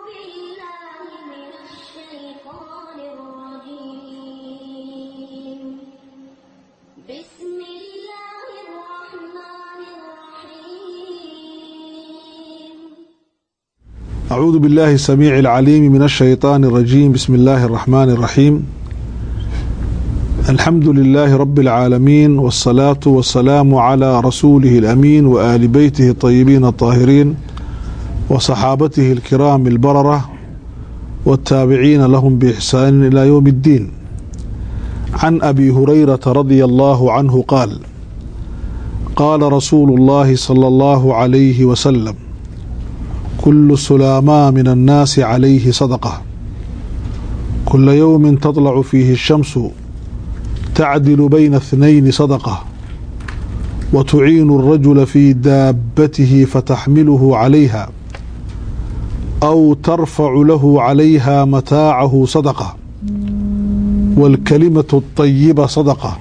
أعوذ بالله السميع العليم من الشيطان الرجيم. بسم الله الرحمن الرحيم. الحمد لله رب العالمين، والصلاة والسلام على رسوله الأمين وآل بيته الطيبين الطاهرين وصحابته الكرام البررة والتابعين لهم بإحسان إلى يوم الدين. عن أبي هريرة رضي الله عنه قال: قال رسول الله صلى الله عليه وسلم: كل سلامة من الناس عليه صدقة، كل يوم تطلع فيه الشمس تعدل بين اثنين صدقة، وتعين الرجل في دابته فتحمله عليها أو ترفع له عليها متاعه صدقة، والكلمة الطيبة صدقة،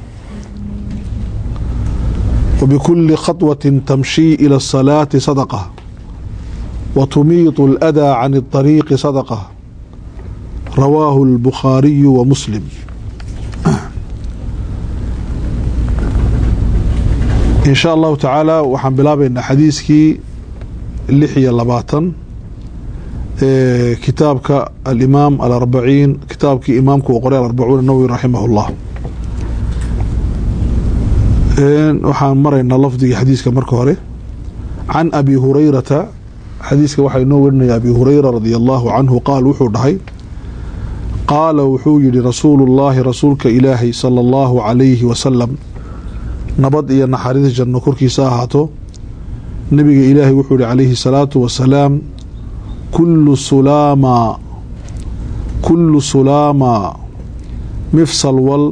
وبكل خطوة تمشي إلى الصلاة صدقة، وتميط الأذى عن الطريق صدقة. رواه البخاري ومسلم. إن شاء الله تعالى وحن بلابين حديثكي اللحية اللباطن كتابك الإمام الأربعين، كتابك إمامك وقرأ الأربعون النووي رحمه الله. وحن مرينا لفظي حديثك مركوري. عن أبي هريرة، حديثك وحي نورنا أبي هريرة رضي الله عنه قال وحو دحي: قال وحو يدي رسول الله رسولك إلهي صلى الله عليه وسلم، نبض إيا نحاريث جنة كركي ساهاتو، نبي إلهي وحو عليه الصلاة والسلام: كل سلامة مفصل وال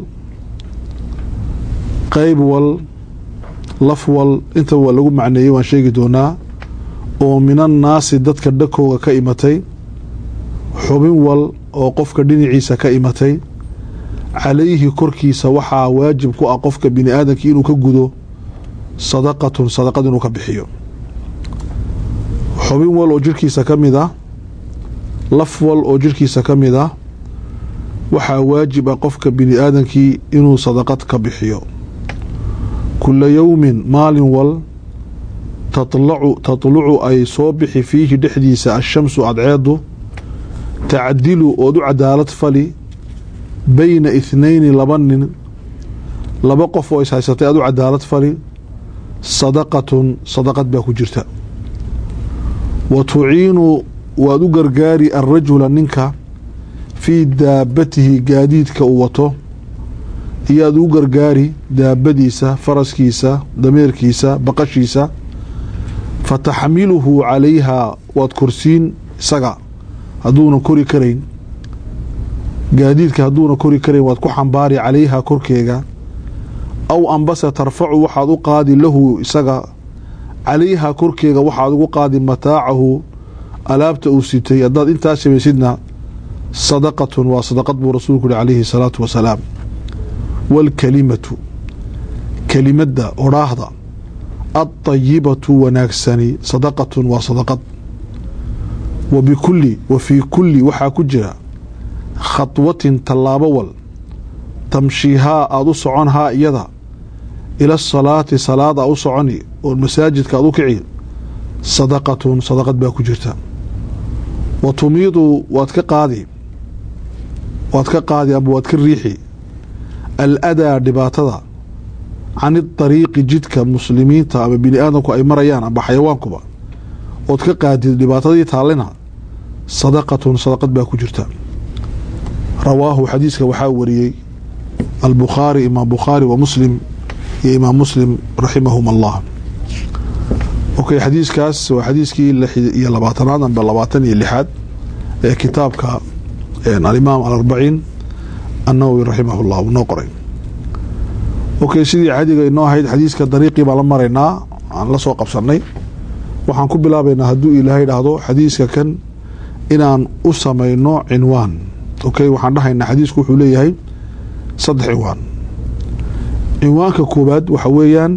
قيب وال لف وال انت هو لغو معنيه وان شيء دونا oo minan naasi dadka dhakooga ka imatay, xubin wal oo qofka dhinaciisa ka imatay, calayhi korkiisa waxaa waajib ku ah qofka bini aadamka inuu ka gudo sadaqatun, sadaqad inuu ka bixiyo. xubin wal oo jirkiisa ka mid ah, laf wal oo jirkiisa ka mid ah, waxaa waajib ah qofka bini aadamkii inuu sadaqad ka bixiyo. kulla yawmin maalin wal تطلع أي صوبح فيه دحديس الشمس أدعيده تعدل ودو عدالة فلي بين اثنين لبن لبقف وإسحيستي أدو عدالة فلي صدقة باكو جرتا، وتعين ودو قرقاري الرجل ننكا في دابته قاديد كأوته، هي دو قرقاري دابديسة فرسكيسة دميركيسة بقشيسة، فتحمله عليها وادكرسين سقع هدونا كوري كرين قاديدك هدونا كوري كرين وادكو حنباري عليها كوركيغا، أو أنبس ترفع وحادو قادي له سقع عليها كوركيغا وحادو قادي متاعه ألابت أوسيتي أداد انتا سيدنا صدقة وصدقة برسولك عليه الصلاة والسلام. والكلمة كلمة دا أراهضة الطيبة وناكساني صدقة وصدقة، وفي كل وحا كجرا خطوة تلابول تمشيها أدو سعنها إيضا إلى الصلاة صلاة أو سعني والمساجد كأدو كعين صدقة باكو جرتا. وتميض واتك قادي أبو واتك الريحي الأدى دباتذا عن الطريق جدك مسلمين أما بني آدمك أي مريان أما حيوانكم وتكقاد لباطدي تعلنها صدقة باكو جرتا. رواه حديثك وحاوري البخاري، إمام بخاري ومسلم يا إمام مسلم رحمهم الله. أوكي، حديث كاس وحديثك يلا باطنانا باللباطني اللي حد كتابك يعني الإمام الأربعين النووي رحمه الله ونقرأ. اوكي، sidii caadiga inoo ahayd xadiiska dariiqii baa la maraynaa aan la soo qabsanay. waxaan ku bilaabaynaa hadduu ilaahay dhaahdo xadiiska kan inaan u samayno cinwaan. okay, waxaan dhahaynaa xadiisku wuxuu leeyahay 3 cinwaan. cinwaanka koobaad waxa weeyaan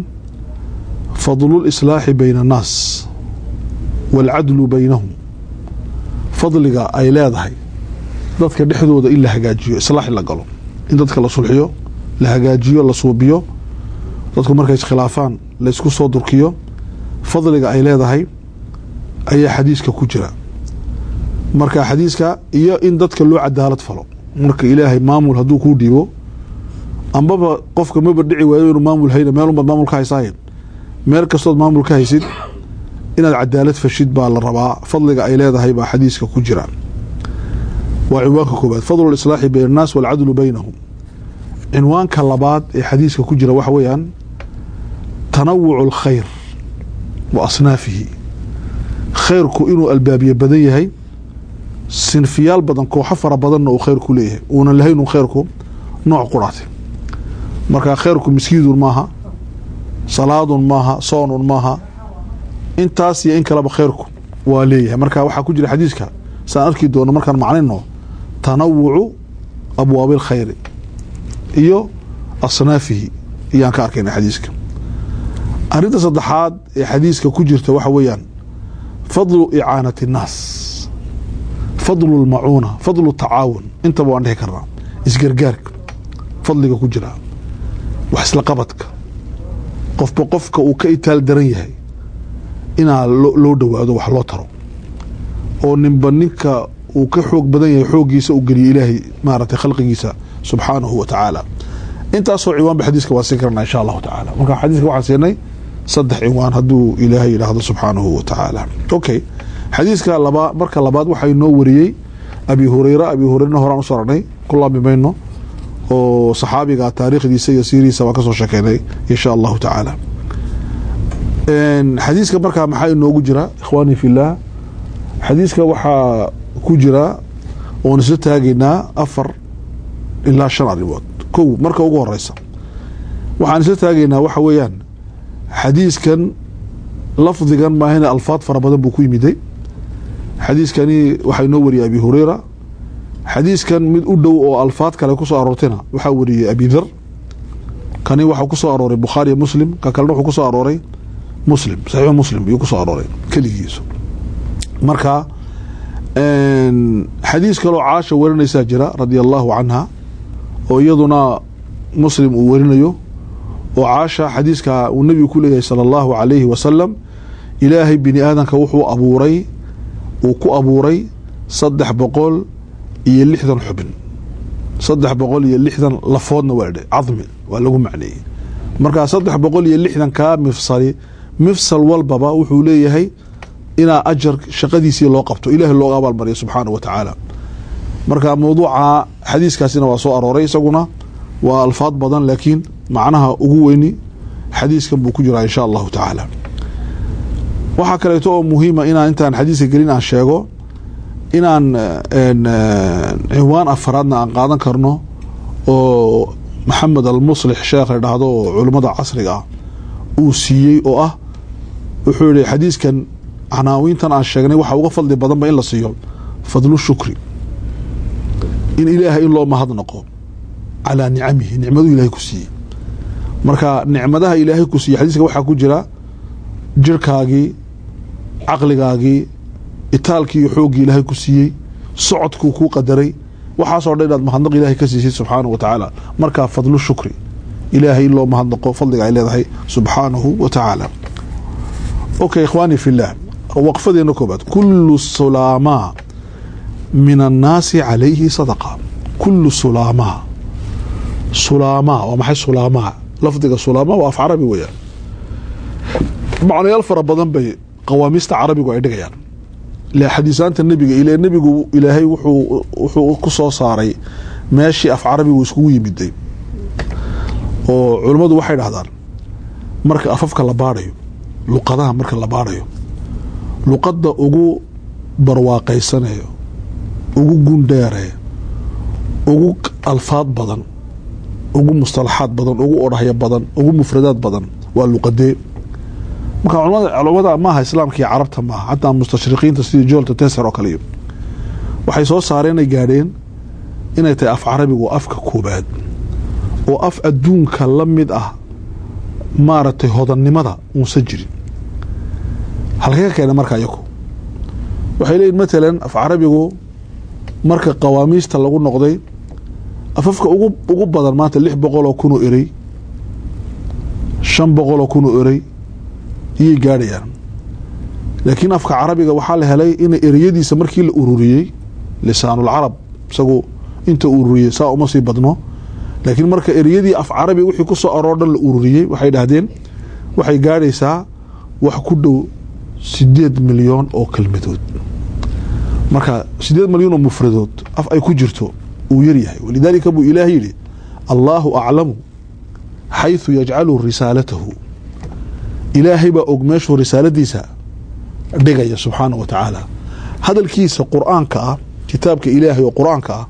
fadlul islaahi bayna annaas wal adlu baynahum. fadliga ay leedahay dadka dhexdooda in la hagaajiyo islaax la galo in dadka la sulxiyo la hagaajiyo la suubiyo dadku markay iskhilaafaan la isku soo durkiyo fadliga ay leedahay ayaa xadiiska ku jira marka xadiiska iyo in dadka loo cadaalad falo marka ilaahay maamul haduu ku dhiibo ambaba qofka ma badhici waayo inuu maamul hayna meel umad maamul ka haysaayeen meel kastood maamul ka haysid inaad cadaalad fashid baa la rabaa fadliga ay leedahay baa xadiiska ku jira waa cinwaanka koobaad fadlu islaaxi bayna الnaas wاlcadlu baynahum cinwaanka labaad ee xadiiska ku jira waxa weeyaan tanawuc اlkhayr wa asnaafihi khayrku inuu albaabiye badan yahay sinfiyaal badan kooxo fara badanna uu khayr ku leeyahay uuna lahayn khayrku nooc quraatay marka khayrku miskiidun maaha salaadun maaha soonun maaha intaas iyo in kaleba khayrku waa leeyahay marka waxaa ku jira xadiiska saan arki doono markaan macnayno tanawucu abwaabi alkhayri iyo asnaafihi iyaan ka arkayna xadiiska arrinta saddexaad ee xadiiska ku jirta waxa weeyaan fadlu icaanati الnaas fadlu اlmacuuna fadlu tacaawun intaba waan dhihi karnaa isgargaarka fadliga ku jira wax isla qabadka qofba qofka uu ka itaal daran yahay inaa loo dhowaado wax loo taro oo ninba ninka uu ka xoog badan yahay xooggiisa u geliyo ilaahay maaragtay khalqigiisa subxaanahu wa tacaala intaasoo ciwaanba xadiiska waa siin karnaa insha allahu tacaala marka xadiiska waxaan siinay 3 ciwaan hadduu ilaahay yidhaahdo subxaanahu wa tacaala okay xadiiska marka labaad waxaa inoo wariyey abi hurayrana horaan usoo aragnay ku laabmi mayno oo saxaabiga taariikhdiisa iyo siirihiisa waan ka soo sheekeynay insha allahu tacaala xadiiska markaa maxaa inoogu jira ikhwaani fillaah xadiiska waxaa ku jira oon isla taagaynaa 4 ilaa 5 arrimood kow marka ugu horeysa waxaan isla taagaynaa waxa weeyaan xadiiskan lafdigan maahina alfaad fara badan buu ku yimiday xadiiskani waxaa inoo wariyay abi hurayra xadiiskan mid u dhow oo alfaad kale ku soo aroortayna waxaa wariyay abi dhar kani waxaa ku soo arooray bukhaari muslim ka kalena wuxuu ku soo arooray muslim saxiix muslim ayuu ku soo arooray kaligiisa marka xadiis kaloo caasha warinaysaa jira radia allahu canha oo iyaduna muslim uu warinayo oo caasha xadiiska uu nebigu ku leeyahay sala allahu calayhi wasalam ilaahay bini aadanka wuxuu abuuray uu ku abuuray 360 xubin 360 lafoodna waa dhe cadmi waa lagu macneeyey markaa 360 kaa mifsal walbaba wuxuu leeyahay inaa ajar shaqadiisii loo qabto ilaahay looga abaalmariyo subxaanahu wa tacaala marka mawduuca xadiiskaasina waa soo arooray isaguna waa alfaad badan laakiin macnaha ugu weyni xadiiskan buu ku jiraa insha allahu tacaala waxaa kaleeto oo muhiima inaan intaan xadiiska gelin aan sheego inaan ciwaan afaraadna aan qaadan karno oo maxamed almuslix sheekh la dhahdo oo culummada casriga ah uu siiyey oo ah wuxuu yihi xadiiskan canaawiintan aan sheegnay waxaa uga fadli badanba in la siiyo fadlu shukri in ilaahay in loo mahadnaqo calaa nicamihi nicmaduu ilaahay ku siiyey marka nicmadaha ilaahay ku siiyey xadiiska waxaa ku jira jirkaagii caqligaagii itaalkii iyo xooggii ilaahay ku siiyey socodkuu kuu qadaray waxaasoo dhan inaad mahadnaq ilaahay ka siisid subxaanahu wa tacaala markaa fadlu shukri ilaahay in loo mahadnaqo fadliga ay leedahay subxaanahu wa tacaala okay ikhwaani fillaah waqfadeena koobaad kullu sulaamaa min annaasi calayhi sadaqa kullu sulaamaa waa maxay sulaamaa lafdiga sulaamaa waa af carabi weeyaan macnayaal fara badan bay qawaamiista carabigu ay dhigayaan xadiisaanta nebiga nebigu ilaahay wuxuu ku soo saaray meeshii af carabigu iskugu yimiday oo culummadu waxay dhahdaan marka afafka la baadhayo luqadaha marka la baadhayo luqadda ugu barwaaqaysanayo ugu gundheere ugu alfaad badan ugu mustalaxaad badan ugu odhahyo badan ugu mufradaad badan waa luqadee marka culummada maaha islaamka iyo carabta maaha xataa mustashriqiinta sidii joolta teser oo kale waxay soo saareen ay gaadheen inay tahay af carabigu afka koobaad oo af adduunka la mid ah maaragtay hodannimada uusan jirin halkee ka keena marka iyaku waxay leeyihiin matalan af carabigu marka qawaamiista lagu noqday afafka ugu badan maanta 600 oo kun oo eray 500 oo kun oo eray iyay gaadhayaan laakiin afka carabiga waxaa la helay in ereyadiisa markii la ururiyey lisaanul carab isagoo inta ururiyey saa uma sii badno laakiin marka ereyadii af carabi wixii ku soo aroodhan la ururiyey waxay dhahdeen waxay gaadhaysaa wax ku dhow 8 milyan oo kelmadood marka 8 milyan oo mufradood af ay ku jirto uu yar yahay walidaalika buu ilaahay yidhi allahu aclamu xayثu yajcalu risaalatahu ilaahay baa og meeshuu risaaladiisa dhigaya subxaanaه wa tacaala hadalkiisa qur'aanka ah kitaabka ilaahay oo qur'aanka ah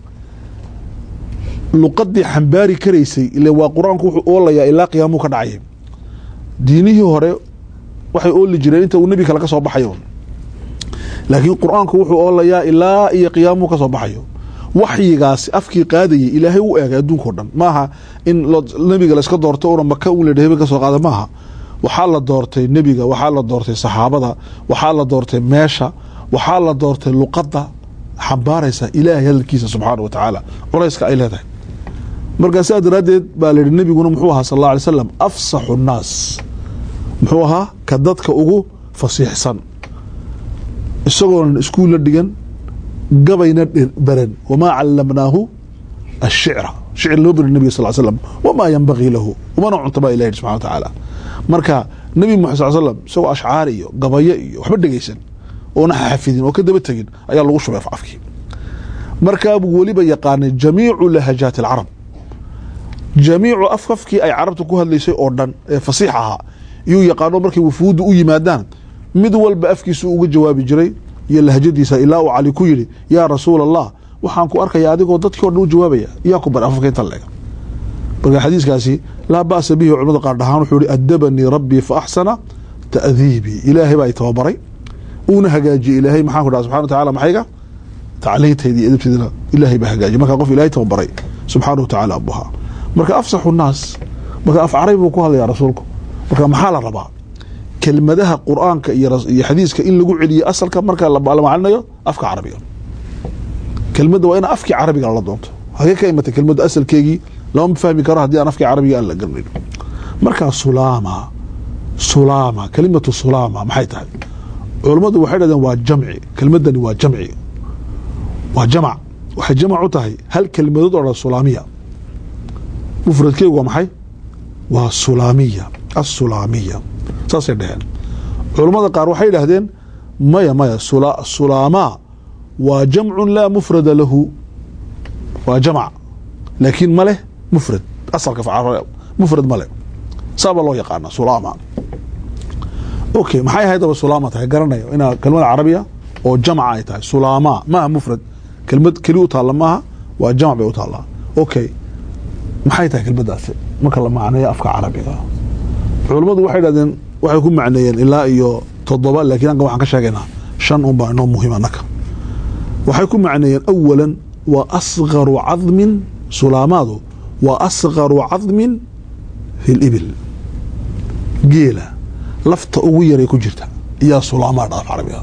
luqadii xambaari karaysay ilaa waa qur'aanku wuxuu oolayaa ilaa qiyaamuu ka dhacay diinihii hore waxay ooli jireen inta uu nebi kale ka soo baxayo laakiin qur'aanku wuxuu oolayaa ilaa iyo qiyaamuu ka soo baxayo waxyigaasi afkii qaadayay ilaahay u eegay adduunka o dhan maaha in nebiga la iska doorto una maka un la dhehebe ka soo qaada maaha waxaa la doortay nebiga waxaa la doortay saxaabada waxaa la doortay meesha waxaa la doortay luqadda xambaaraysa ilaahay hadalkiisa subxaana wa tacaala culayska ay leedahay markaa sidaa daraaddeed baa la yidhi nebiguna muxuu ahaa sal alla alay slam afsaxu nnaas muxuu ahaa ka dadka ugu fasiixsan isagoon iskuul la dhigan gabayna baran wamaa callamnaahu ashicra shicir loo barin nebiga sal slam wamaa yanbagii lahu umana cunta baa ilahi subxana wa tacaala marka nebi muxamed sal slam isagoo ashcaar iyo gabayo iyo waxba dhegaysan oona xafidin oo ka daba tegin ayaa lagu shubay afkii markaabuu weliba yaqaanay jamiicu lahajaati alcarab jamiicu afkii ay carabta ku hadlaysay oo dhan ee fasiix ahaa iyuu yaqaano markay wufuuddu u yimaadaan mid walba afkiisu uga jawaabi jiray iyo lahjadiisa ilaa uu cali ku yidhi yaa rasuul allah waxaan ku arkayaa adigoo dadkii o dhan u jawaabaya yaa ku bar afafka inta leega marka xadiiskaasi laa ba'sa bihi culimada qaar dhahaan wuxuu yihi adabanii rabbii fa axsana ta'diibii ilaahay baa i tababaray uuna hagaajiyey ilaahay maxaan ku dhaha subxana wa tacala maxayga tacliintayda iyo edabteedana ilaahay baa hagaajiyey markaa qof ilaahay tababaray subxaana wa tacaala abuhaa marka afsaxu nnaas marka af carabi buu ku hadlayaa rasuulku marka maxaa la rabaa kelmadaha qur'aanka iyo xadiiska in lagu celiyo asalka marka la macalinayo afka carabiga kelmadda waa ina afkii carabiga la doonto hagee ka imatay kelmadda asalkeegii lama fahmi karo haddii aan afkii carabiga aan la garanayn markaa sulaama kelimatu sulaama maxay tahay culammadu waxay dhahdeen waa jamci kelmaddani waa jamci waa jamac waxay jamac u tahay hal kelmadood oo dhan sulaamiya mufradkeegu waa maxay waa sulaamiya assulaamiya saasay dhaheen culammada qaar waxay idhaahdeen maya sulaamaa waa jamcun laa mufrada lahu waa jamc laakiin ma leh mufrad asalka mufrad ma leh saabaa loo yaqaana sulaama okay maxay ahayd aba sulaama tahay garanayo inaa kelmada carabiya oo jamca ay tahay sulaamaa maaha mufrad kelmad keli u taalla maaha waa jamc bay u taallaa okay maxay tahay kelmaddaasi marka la macneeyo afka carabiga culammadu waxay dhahdeen waxay ku macneeyeen ilaa iyo 7 laakiin anka waxaan ka sheegaynaa 5 un baa inoo muhiim anaka waxay ku macneeyeen awalan waa asgaru cadmin sulaamaadu waa asgaru cadmin fi libil geela lafta ugu yaray ku jirta iyaa sulaamaa dha af carabiga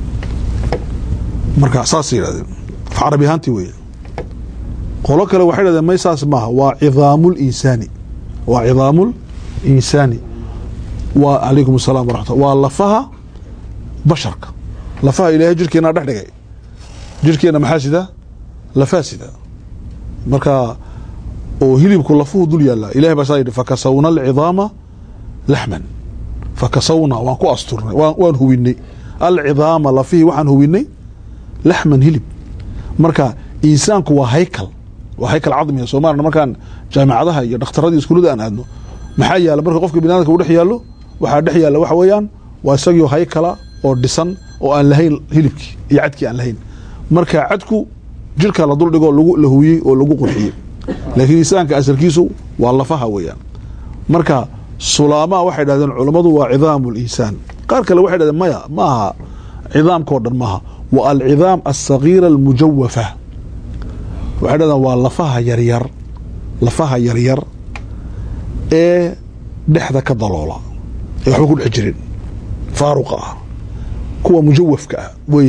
marka saasay yidhahdeen af carabi ahaantii weeye qolo kale waxay dhahdeen may saas maaha waa cidaamul insaani waa cidaamul insaani waa calaykum asalaam waraxmat waa lafaha basharka lafaha ilaahay jirkeena dhex dhigay jirkeena maxaa sida lafaa sida marka oo hilibku lafuhu dul yaalla ilahay baa saa yidhi fakasawna alcidaama laxman fakasawna waan ku asturnay waan hubinay alcidaama lafihii waxaan hubinay laxman hilib marka insaanku waa haykal cadmiga soomaalina markaan jaamicadaha iyo dhakhtaradii iskuullada aan aadno maxaa yaala marka qofka biniadamka u dhex yaallo waxaa dhex yaalla waxa weeyaan waa isagii haykala oo dhisan oo aan lahayn hilibkii iyo cadkii aan lahayn marka cadku jirka la duldhigo la huuyey oo lagu qurxiyey laakiin insaanka asalkiisu waa lafaha weeyaan marka sulaamaa waxay dhahdeen culammadu waa cidaamu linsaan qaar kale waxay dhahdeen maya ma aha cidaamkao dhan maaha waa alcidaam alsagiira almujawafa waxay dhahdeen waa lafaha yaryar ee dhexda ka daloola ee waxba ku dhex jirin faaruqa ah kuwa mujawafka ah weeyaan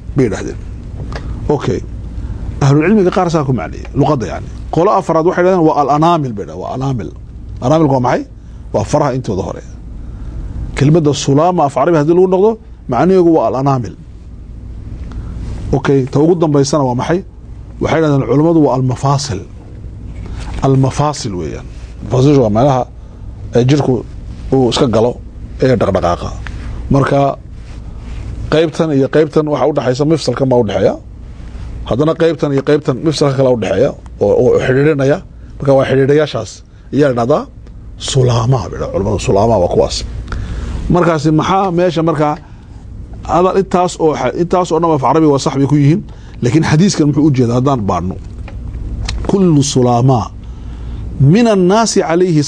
بيرهدين اوكي اهل العلم قار ساكو معني لغه يعني قوله افراد waxay yiraahdeen waa al-anamil bida waa anamil waa maxay waa faraha intooda hore kelmadda sulama af carabi hadii lagu noqdo macnaheedu waa al-anamil okay ta ugu dambeysana waa maxay waxay yiraahdeen culimadu waa al-mafasil weeyaan mafasil waa meelaha jirku uu iska galo ee dhaqdhaqaaqa marka qaybtan iyo qaybtan waxa u dhaxaysa mifsalka ma u dhaxaya hadana qaybtan iyo qaybtan mifsalka kala u dhaxaya oo xiriirinaya marka waa xiriirayaashaas ayaa dhada sulama culimadu sulama waa kuwaas markaas maxaa meesha marka hada intaas oo nama carabi waa saxbi ku yihiin laakiin xadiiskan muxuu u jeedaa hadaan baarno kullu sulama min an-nas alayhi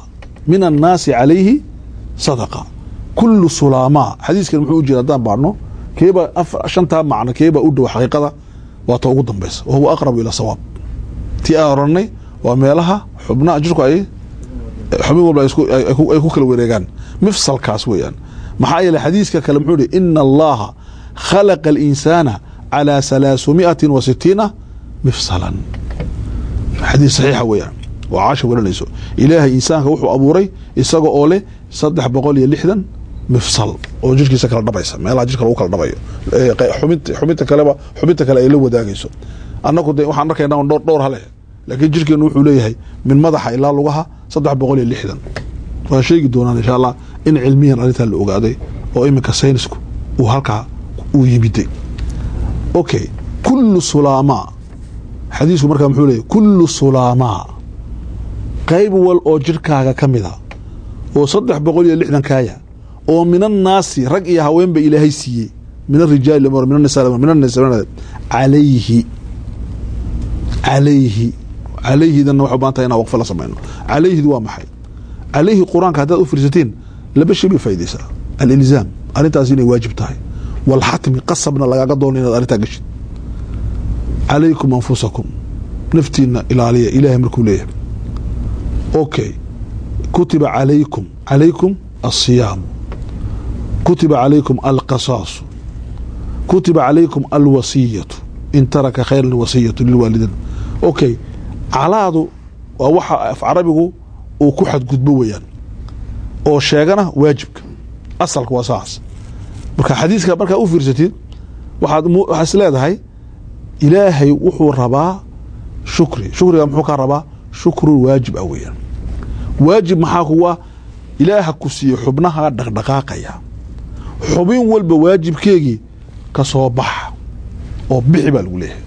sadaqa kullu sulama xadiiskan muxuu u jeedaa hadaan baarno keeba shanta macna keeba u dhow xaqiiqada waa ta ugu dambaysa oo huwa aqrab ila sawab ti aaranay waa meelaha xubnaha jirku ay xubin walba ay ku kala wareegaan mifsalkaas weeyaan maxaa yeelay xadiiska kale muxuu yiri inna allaha khalaqa al-insana ala 360 mifsalan xadiis saxiix weeyaan waa caasha waranayso ilaahay insaanka wuxuu abuuray isaga oo leh 360 mifsal oo jirkiisa kala dhabaysa meelaha jirka lagu kala dhabayo xubinta kale ay la wadaagayso annagu waxaan arkaynaa dhowr hale laakiin jirkeenu wuxuu leeyahay min madaxa ilaa lugaha 360 waa sheegi doonaan insha Allah in cilmiyan arinta la ogaaday oo iminka saynisku uu halka uu yimiday okay kullu sulama xadiisku markaa muxuu leeyahay kullu sulama qayb wal oo jirkaaga kamida oo 360 kaaya oo min an-nas rag iyo haweenba ilaahay siiyay min ar-rijal wa min an-nisa wa min an-nisa عليه ذا نوح بانتا هنا وقف لا سمينو عليه ذو محي عليه قرآن كهذا أفرستين لبشي بفايدة الإلزام أنت أزيني واجب تاعي والحتم قصبنا لقا قدون إن أنت قشت عليكم أنفسكم نفتينا إلى علي إله ملكم ليه أوكي كتب عليكم الصيام كتب عليكم القصاص كتب عليكم الوصية إن ترك خير الوصية للوالدين أوكي calaadu waa waxa af carabigu uu ku xadgudbo weeyaan oo sheegana waajibka asalku waa saas marka xadiiska marka u fiirsatid waxaad leedahay ilaahay wuxuu rabaa shukriga muxuu ka rabaa shukru waajib weeyaan waajib maxaa kuwa ilaaha ku siiyo xubnaha dhaqdhaqaaqaya xubin walba waajibkeegi ka soo bax oo bixi baa lagu leeyahay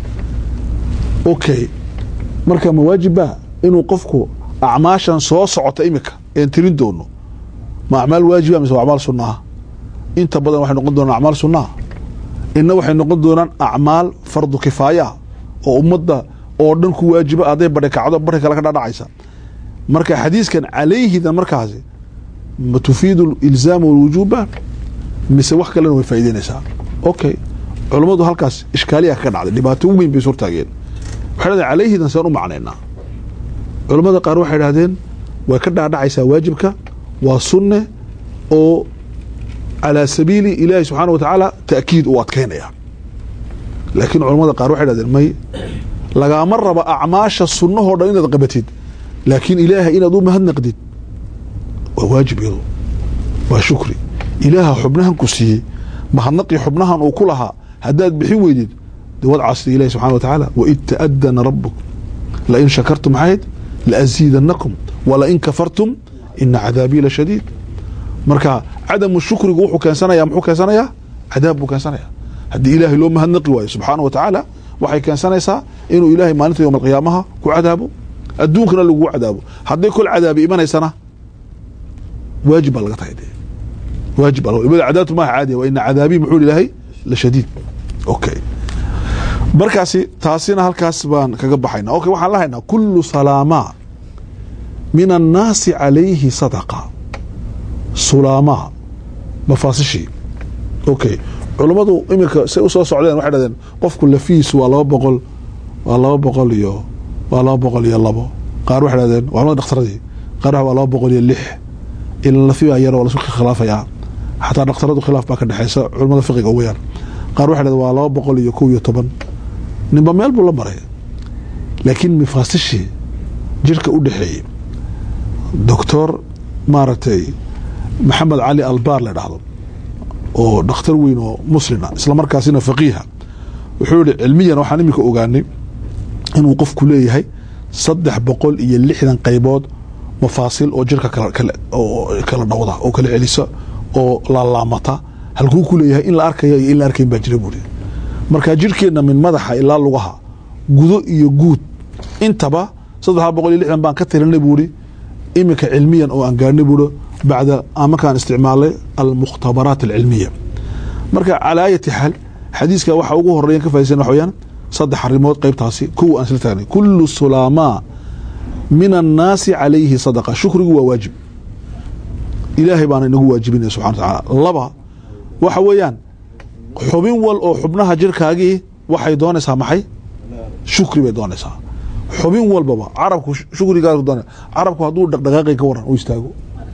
okay marka ma waajiba inuu qofku acmaashan soo socota imika ee tirin doono ma acmaal waajiba mise acmaal sunnah inta badan waxay noqon doonaan acmaal sunnah inna waxay noqon doonaan acmaal fardu kifaaya oo ummadda oo dhan ku waajiba aday badhakacdo barka kala ka dhacaysa marka xadiiskan calayhidan markaasi ma tufiidu ilzaam wal wujuba mise wax kale way faa'iideynaysaa okay culimadu halkaas iskaaliya ka dhacday dhibaato weyn bay soo taageen waxay عليه سان u macneena culimada qaar waxay yiraahdeen way ka dhaadhacaysaa waajibka waa sunne oo ala sabili ilaahi subhanahu wa ta'ala ta'kiid oo adkeynaya laakiin culimada qaar waxay yiraahdeen may laga marraba acmaasha sunnaho dhan inaad qabatid laakiin ilaahi inaad u mahadnaqdid waa waajib yado waa shukri ilaaha xubnahan ku siiyay mahadnaqi xubnahan oo kulaha hadaad bixin weydid دواد عصي إليه سبحانه وتعالى وإذ تأذن ربك لئن شكرتم عيد لأزيدنكم ولئن كفرتم إن عذابي لشديد مركا عدم الشكر يقول كان سنة يا محو كان سنة يا عذاب كان سنة هدي إلهي لو مهنقي واي سبحانه وتعالى وحي كان سنة يسا إنه إلهي ما نتو يوم القيامة كعذابه الدون كنا لقوا عذابه هدي كل عذاب إيمان سنة واجب لغتها يدي واجب الله عذابته ما عادي وإن عذابي محول إلهي لشديد أوكي markaasi taasina halkaas baan kaga baxayna okay waxaan lahaynaa kullu salama min an-nas alayhi sadaqa sulama mafasishi okay culimadu imika say u soo socdeen waxay dhadeen qofku lafiis waa 200 iyo 202 qaar waxay dhadeen waa dhakhtaradii qaar waa 206 in lafiya yar oo la isku khilaafaya hatta dhakhtaradu khilaaf baa ka dhaxaysa culimada fiqiga weeyaan qaar waxa waa 211 ninba meel buu la maray laakiin mifaasishi jirka u dhaxeeyay doctor maartay maxamed cali albaar la dhahdo oo dhakhtar weyn oo muslima isla markaasina faqiiha wuxuu yiri cilmiyan waxaan imika ogaanay inuu qofku leeyahay 360 qaybood mafaasil oo jirka kala dhawda oo kala celisa oo la laamata halkuu ku leeyahay in la arkayo iyo in la arkayn baa jira buuri marka jirkeena min madaxa ilaa lugaha gudo iyo guud intaba 360 baan ka tirinay buuri imika cilmiyan oo aan gaarnay buuri بعد ما كان استعمال المختبرات العلمية مركا على أي حال حديثك waxa ugu horeeyay ka faa'iideysan waxyaan saddex arimood qaybtaasi kuwa aan isla taagay kullu sulama min an-nas alayhi sadaqa shukrigu waa waajib ilaahay baan inagu waajibinay subhanahu wa ta'ala laba waxa weeyaan xubin wal oo xubnaha jirkaagii waxay doonaysaa maxay shukri bay doonaysaa xubin walbaba arabku shukriga doonay arabku haduu dhaqdhaqaaqay ka waran oo istaago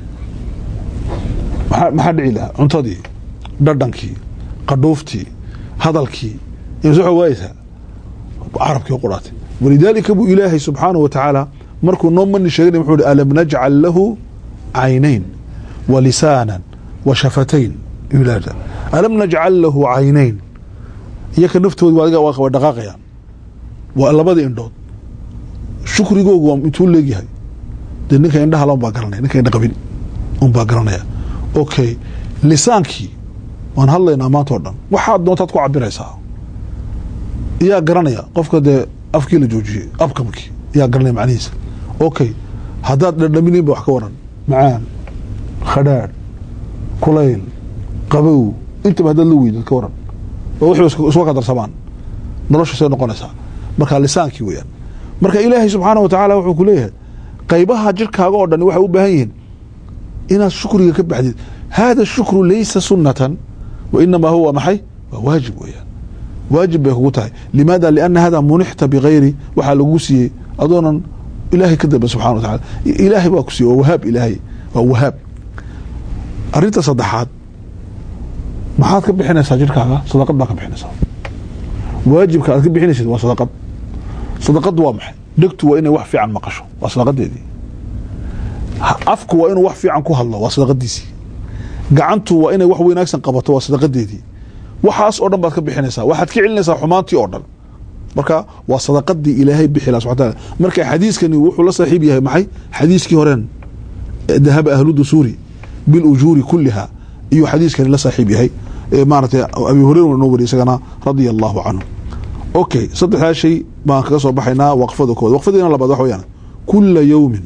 maxaa dhici lahaa cuntadii dhadhankii qadhooftii hadalkii inuu waaysa carabkii quraatay walidaalika bu ilaahay subhanahu wa ta'ala markuu nooman sheegay wuxuu alam naj'al lahu aynayn wa lisanan wa shafatayn yulada alam naj'al lahu aynayn yaka naftood waadiga waa qaba dhaqaaqayaan waa labada indhood shukrigoogu waa intuu leeyahay ninka indhaha loo baa garanay ninka indha qabin baa garanaya okay lisaankii waan hadlaynaa maanta oo dhan waxaad doontaad ku cabiraysaa yaa garanaya qofka dee afkii la joojiyey afkamkii yaa garanaya macnihiisa okay haddaad dhadhaminayba wax ka waran macaan khadhaadh kulayl qabow intaba haddaad la weydo ka waran oo wuxuu isku ka darsamaan nolosha soo noqonaysaa marka lisaankii weeyaan marka ilaahay subxaanahu wa tacaala wuxuu ku leeyahay qaybaha jirkaaga oo dhan waxay u baahan yihiin إن الشكر يكبح هذا الشكر ليس سنة وإنما هو محي واجب وياه واجب بيخوتها لماذا؟ لأن هذا منحت بغير وحلقوسي أظن إلهي كذب سبحانه وتعالى إلهي واكسي ووهاب إلهي ووهاب أريد صدحات ما حاد كبحنا ساجرك هذا صدقت ما كبحنا سا واجب كبحنا سيد وصدقت صدقت وامح دكت وإنه وحفي عن مقشه وصدقت دي afku waa inuu wax fiican ku hadlo waa sadaqadiisii gacantu waa inay wax wanaagsan qabato waa sadaqadeedii waxaas oo dhan baad ka bixinaysaa waxaad ka celinaysaa xumaantii oo dhan marka waa sadaqadii ilaahay bixila subhanahu wa ta'ala marka xadiiskani wuxuu la saaxiib yahay maxay xadiiskii horeen dahab ahlu dusuri bil ujuri kullaha iyo xadiiskani la saaxiib yahay maartay abi hurayra noo wari isagana radiyallahu anhu okay saddex shay baan kaga soo baxaynaa waqfada kood waqfadina labaad wax weeyaan kullu yawmin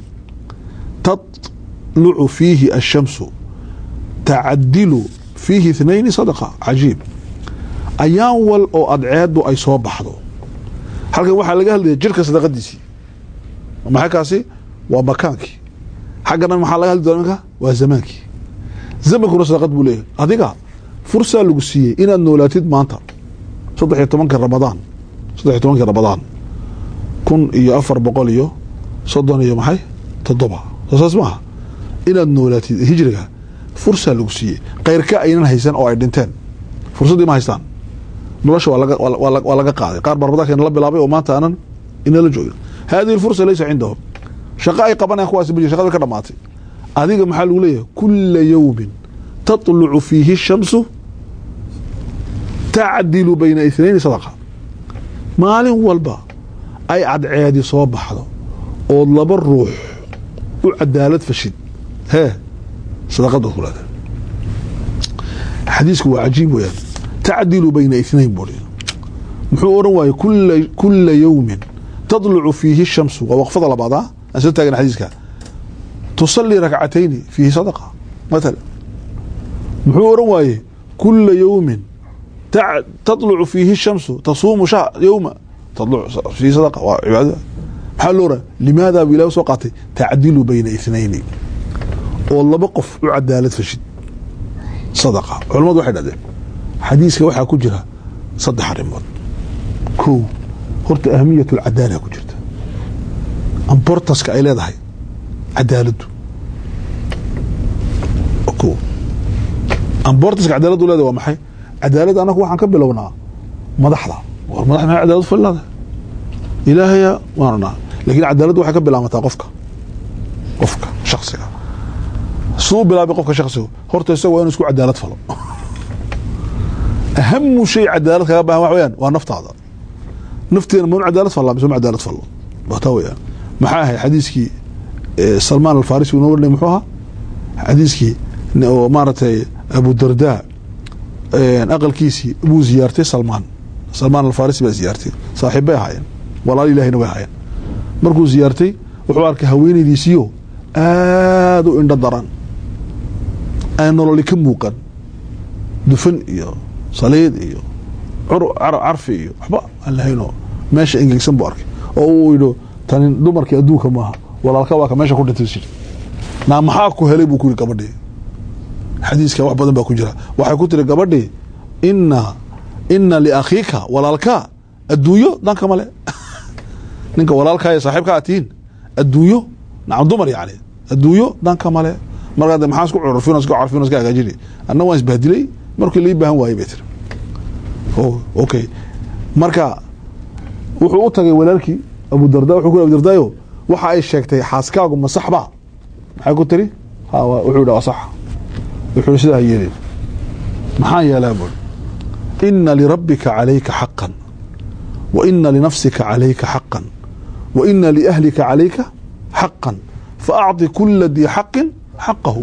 تطلع فيه الشمس تعدل فيه 2 صدقة عجيب أيام وال أو أدعاد أي صوب بحضو halkan waxa laga hadlay jirka sadaqadiisi ma xakaasi waa makaanki xagana waxa laga hadlay doonka waa zamaanki zamanku sadaqad buu leeyahay adiga fursa lagu siiyay inaad noolaatid maanta 13 Ramadaan 13 Ramadaan kun iyo 400 iyo 30 iyo maxay 7 tasasmaha inaad noolaatid hijriga fursa lagu siiyay qeyrka aynan haysan oo ay dhinteen fursadii ma haystaan nolosha waa laga qaaday qaar barbada kan la bilaabay oo maanta aanan inala joogin هذه الفرصة ليس عندهم شقاء قبنا أخواتي بجي شقاء كرماتي هذه محل وليه كل يوم تطلع فيه الشمس تعدل بين 2 صدقة مالين والبا أي عد عادي صواب حدا والله الروح وعدالة فشد ها صدقة دخول هذا حديثك هو عجيب ويا تعدل بين 2 بولين محور واي كل يوم تطلع فيه الشمس ووقفت على بعضها أسألت عن حديثك تصلي ركعتين فيه صدقة مثلا محور واي كل يوم تطلع فيه الشمس تصوم شهر يوم تطلع فيه صدقة وعبادة حلورة لماذا بلا سقطي تعدل بين 2 والله بقف عدالة فشد صدقة علماء واحد هذا حديثك وحا كجرة صد حرمات كو قلت أهمية العدالة كجرت أمبورتسك أي لهي عدالته كو أمبورتسك عدالته لا ده ومحي cadaalad anagu waxaan ka bilownaa madaxda war madaxda ma cadaalad fulada ilaahaya waana laakiin cadaalad waxay ka bilaabataa qofka shakhsiga soo bilaabay qofka shakhsiga horta isagoo inuu isku cadaalad falo ahammu shay cadaalad kaga baahan wax weeyaan waa naftaada nafteena ma cadaalad falo mise ma cadaalad falo batawaya maxaa ahay xadiiskii Salman al-Farisi uu noolay muxuu ahaa xadiiskii oo maaratay Abu Darda aqalkiisii uu ziyaartay Salman al-Farisi baa ziyaartay saaxiibay ahaayeen walaal ilaahina way ahaayeen markuu ziyaartay wuxuu arkay haweenaydiisiyo aad u indha daran ay nolol ka muuqan dufan iyo saleed iyo carfi iyo waxba allahayno meesha ingegsan buu arkay oo uu yidho tan dumarkii adduunka maaha walaalka waa ka meesha ku dhintay shir na maxaa ku helay buu ku yiri gabadhii xadiiska wax badan baa ku jira waxay ku tiri gabadhii inna li akhika walaalka adduunyo danka male ninka walaalka ay saaxiibka atiin adduunyo nacam dumar yaani adduunyo danka male marka maxaa isku curfiin isku hagaajinay anna waan isbahdilay markii la baahan waayay beetir okay marka wuxuu u tagay walaalkii Abu Darda wuxuu ku Abu Dardaayo waxa ay sheegtay xaaskaagu ma saxba maxay ku tiri wuxuu dhaw sax wuxuu sida yeelay maxaa yeelay buu inna li rabbika alayka haqqan wa inna li nafsika alayka haqqan wa inna li ahlika alayka haqqan fa'ati kulli dhi haqqin haqqahu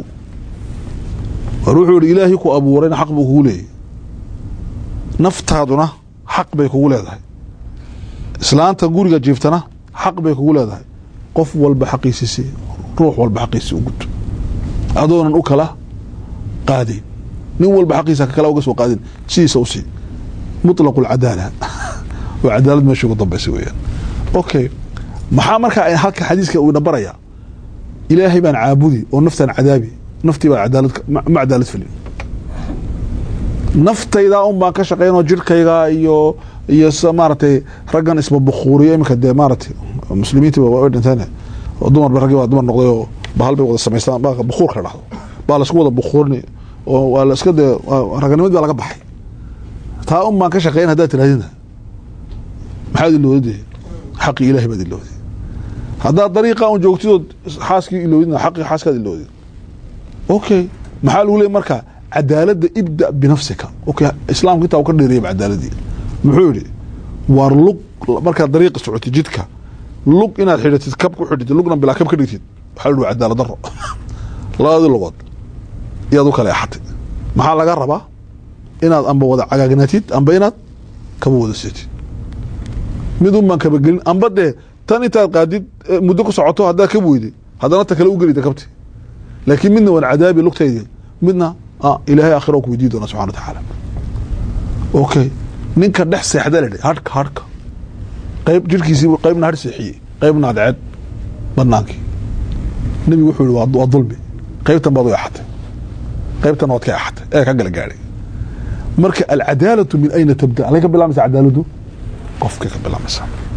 ruuxu ilaahi ku abuurayna xaq buu ku leeyahay naftaaduna xaq bay kugu leedahay islaanta guriga jiiftana xaq bay kugu leedahay qof walba xaqiisii ruux walba xaqiisii u gud adoonan u kala qaadin nin walba xaqiisa kala uga soo qaadin siisa u si mutlaq al-adala wa adalad ma shugo dambaysi weeyaan okay maxaa marka ay halka xadiiska uu nabaraya ilaahay baan caabudi oo naftan cadaabi naftii baa ma cadaalad filin naftayda baan ka shaqeeyno jirkayga iyo samaartay raggan isba bukhuriyo imka de maartay muslimiinta waa dhintaan oo dumar rag waa dumar noqday oo bahal bay wada sameystaan baa bukhur ka dhaxdo baa la isku wada bukhurni oo waa la iska de raganimada laga baxay taa baan ka shaqeyn hadaa tiraadina maxaa ilowday xaqi ilaahay baa ilowday hadaa dariiqa oo joogtido xaaskii ilowdina xaqi xaaskaad ilowday okay maxaa lagu leeyahay marka cadaaladda ibda binafsika okay islaamku inta uu ka dheereeyay cadaaladii muxuu yiri war lug marka dariiqa socoti jidka lug inaad xidhatid kab ku xidhatid lugna bilaa kab ka dhigtid waxa la cadaalad daro laadi luqad iyadu kale axatay maxaa laga rabaa inaad amba wada cagaagnatid amba inaad kaba wada seetid midun man kaba gelin amba de tan intaad qaadid muddo ku socoto hadaa ka weyday hadana ta kale u gelida kabti laakiin midna waan cadaabi lugtaydi midna ilaahay aakhiro ku weydiin doona subhanahu wa ta'ala okay ninka dhex seexda leh harka qayb jirkiisii qaybna har seexiyay qaybna adcad banaanki nabi wuxuu yiri waa dulmi qaybtan baad u yaxatay qaybtan waad ka yaxatay ee ka galgaaray marka al-adalatu min ayna tabda alayka bilaamsa adaladu qofka ka bilaamsa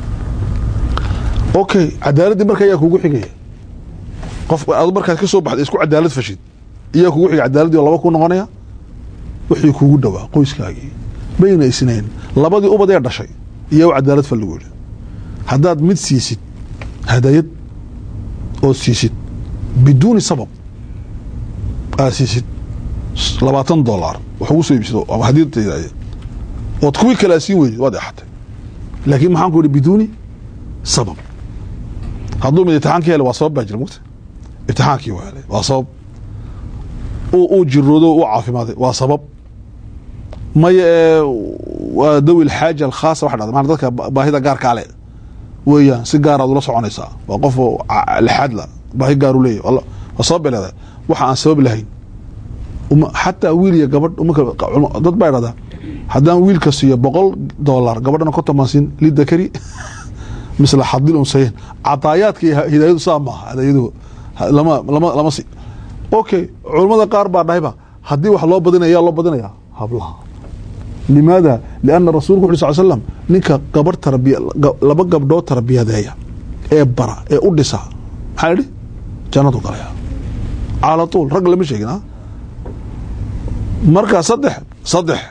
okay adaladu marka ayaa kugu xigay qof aad markaad ka soo baxday isku cadaalad fashid iyo kugu xigay cadaaladii laba ku noqonaya wixii kugu dhawaa qoyskaagii bayna isneen labadii ubadee dhashay iyo cadaalad fal lagu yiri hadaad mid siisid hadayad oo siisid biduuni sabab asiisid $20 wax ugu soo iibsado ama hadiyad tahay oo kuwii kala siin weeyay wada xatay laakiin maxaan ku yiri biduuni sabab haduu mid imtixaankii helo waa sabab bajir mugta imtixaankii waa sabab oo jiroodo oo caafimaad waa sabab ما ذوي الحاجة الخاصة واحد ما عندك باهيدا قار كالي ويا سيجارة ولا صعنيسا وقفوا الحدلة باهي قاروا لي والله أصاب هذا وحنا سبب لهين حتى ويل يا قبر ضد بعد هذا حدا ويل كسيه $100 قبر أنا كنت ماسين للذكري مثل حد لهم سين عطايات كي هداية صامة هذا يدو لما سي أوكي علماء قار بعد هيبة حدي وحلا بدنا يا الله بدنا يا هبلها لماذا؟ لأن الرسول صلى الله عليه وسلم نيكا قبر تربية لبا قبضو تربية دايا برا أدسا حالي جانتو قرية على طول رجل مش هيك مركا صدح